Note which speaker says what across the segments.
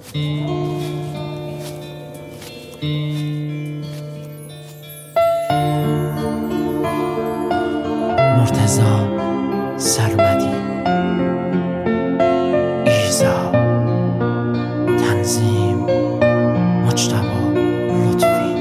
Speaker 1: مرتضی سرمدی، ایزا، تنظیم مجتبی لطفی.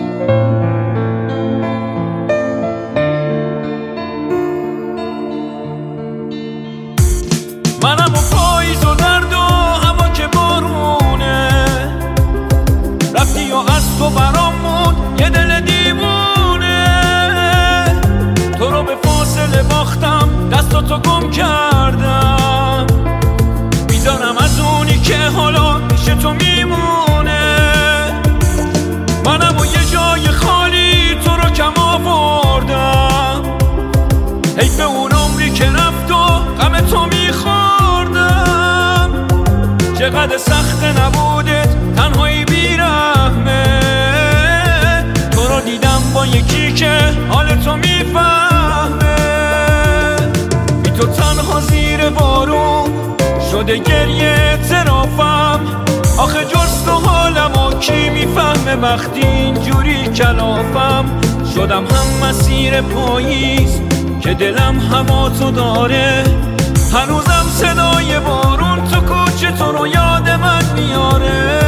Speaker 2: منم و پاییز و درد و هوا که بارونه، رفتی و از تو برامون یه دل دیوونه. تو رو به فاصله باختم، دستاتو گم کردم، میذارم از اونی که حالا میشه تو میمونه. منم و یه جای خالی تو رو کم آوردم، حیف اون عمری که رفت و غم تو میخوردم. چقدر سخت نبودت تنهایی بیرحمه، تو رو دیدم با یکی که حال تو میفهمه. بی تو تنها زیر بارون شده گریه ترافم، آخه جز تو حالمو کی میفهمه وقتی اینجوری کلافم. شدم هم مسیر پاییز که دلم هوا تو داره، هنوزم صدای بارون تو کوچه تو رو یاد من میاره.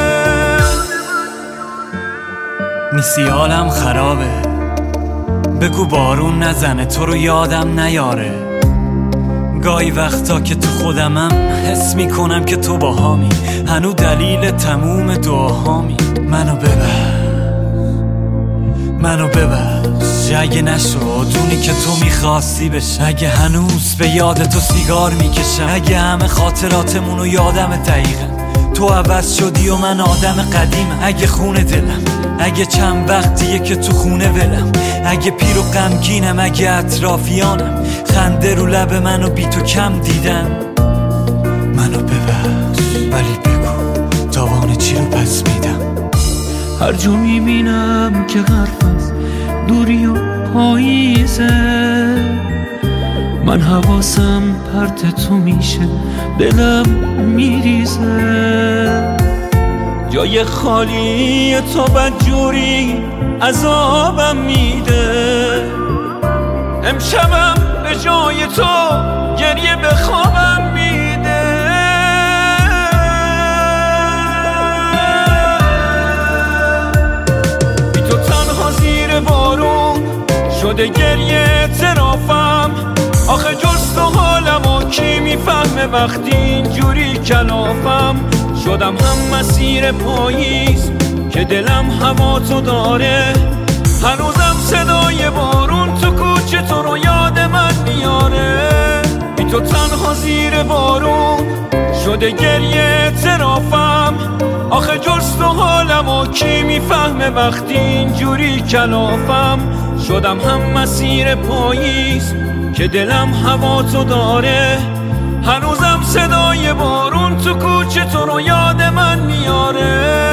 Speaker 1: نیستی حالم خرابه، بگو بارون نزنه تو رو یادم نیاره. گاهی وقتا که تو خودمم حس میکنم که تو باهامی، هنو دلیل تموم دعاهامی. منو ببخش اگه نشد اونی که تو میخواستی بشه، اگه هنوز به یاد تو سیگار میکشم، اگه همه خاطراتمونو یادم دقیقا تو عوض شدی و من آدم قدیمم. اگه خونه دلم، اگه چند وقتیه که تو خونه ولم، اگه پیر و غمگینم، اگه اطرافیانم خنده رو لب منو بی تو کم دیدن. منو ببخش ولی بگو تاوان چی رو پس میدم.
Speaker 2: هر جا میبینم که حرف از دوری و پاییزه، من حواسم پرت تو میشه، دلم میریزه. جای خالی تو بدجوری عذابم میده، امشبم به جای تو گریه به خوابم میده. بی تو تنها زیر بارون شده گریه ترافم، آخه جز تو حالمو کی میفهمه وقتی اینجوری کلافم. شدم هم مسیر پاییز که دلم هوا تو داره، هنوزم صدای بارون تو کوچه تو رو یاد من میاره. بی تو تنها زیر بارون شده گریه ترافم، آخه جز تو حالمو کی میفهمه وقتی اینجوری کلافم. شدم هم مسیر پاییز که دلم هوا تو داره، هنوزم صدای بارون تو کوچه تو رو یاد من میاره.